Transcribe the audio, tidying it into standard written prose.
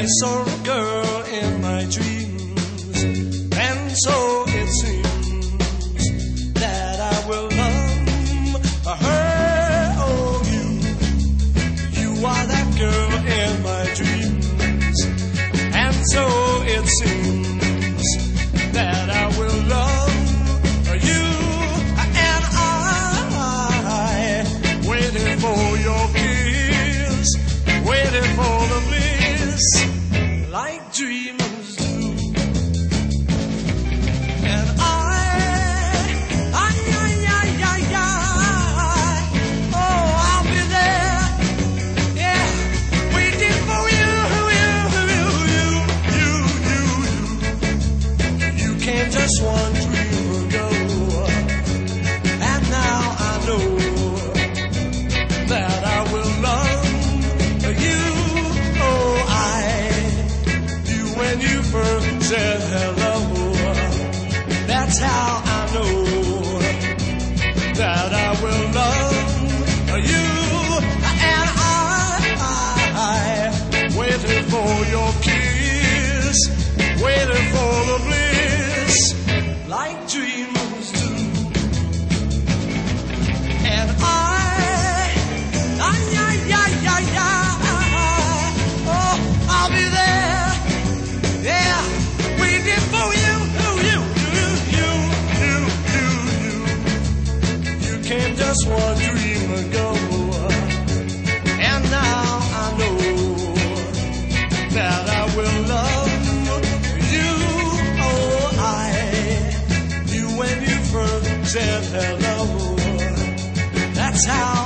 I saw a girl in my dreams, and so it seems that I will love her. Oh, you are that girl in my dreams, and so it seems that I will love you. And I waited for your kiss, waited for the bliss, like dreamers do. And oh, I'll be there, yeah, waiting for you. You came just one dream ago, and now I know that I will love you. When you first said hello, that's how I know that I will love you. And I waited for your kiss, waited for the bliss, like dreamers do. And oh, I'll be there. Yeah, waiting for you. You came just one dream ago, and now I know that I will love you. Oh, I knew when you first said hello. That's how